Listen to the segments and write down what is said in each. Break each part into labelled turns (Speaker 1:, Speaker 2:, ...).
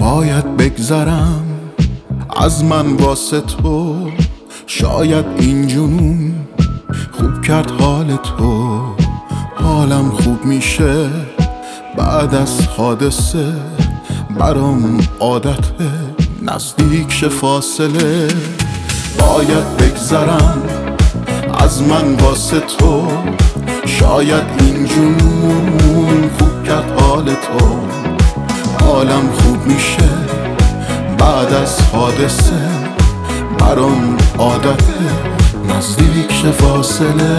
Speaker 1: باید بگذرم از من واسه تو، شاید این جنون خوب کرد حال تو. حالم خوب میشه بعد از حادثه، برام عادته نزدیک شه فاصله. باید بگذرم از من واسه تو، شاید این جنون خوب کرد حال تو. حالم خوب میشه بعد از حادثه، برام عادته نزدیک شه فاصله.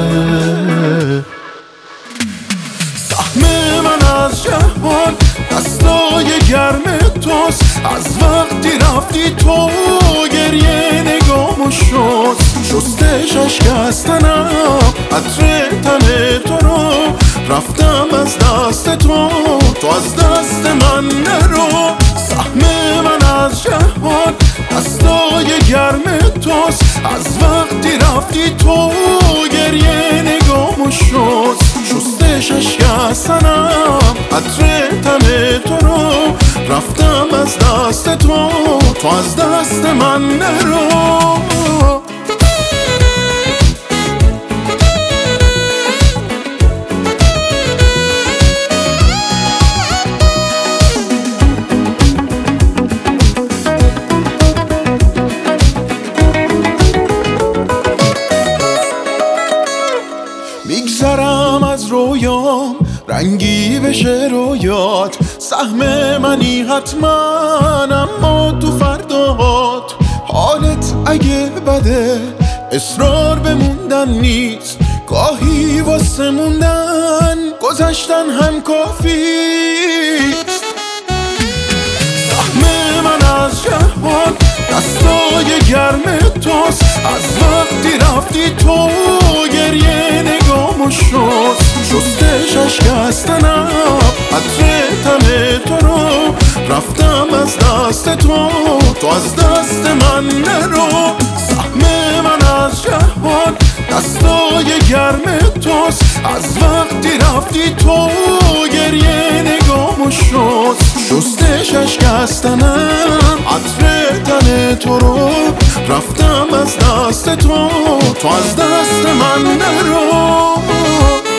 Speaker 1: سهم من از جهان دستای گرم توست، از وقتی رفتی تو گریه نگامو شستش اشکستنم عطر تن تو رو. رفتم از دست تو، تو از دست من نرو. سهم من از جهان دستای گرم توست، از وقتی رفتی تو گریه نگامو شستش اشکستنم عطر تن تو رو. رفتم از دست تو، تو از دست من نرو. میگذرم از رویام رنگی بشه رویات، سهم منی حتما اما تو فردات. حالت اگه بده اصرار بموندن نیست، گاهی واسه موندن گذشتن هم کافیست. سهم من از جهان دستای گرم توست، از وقتی رفتی تو گریه نگامو شستش اشکستنم عطر تن تو رو. رفتم از دست تو، تو از دست من نرو. سهم من از جهان دستای گرم توست، از وقتی رفتی تو گریه نگامو شستش اشکستنم عطر تن تو رو. رفتم از دست تو، تو از دست من نرو.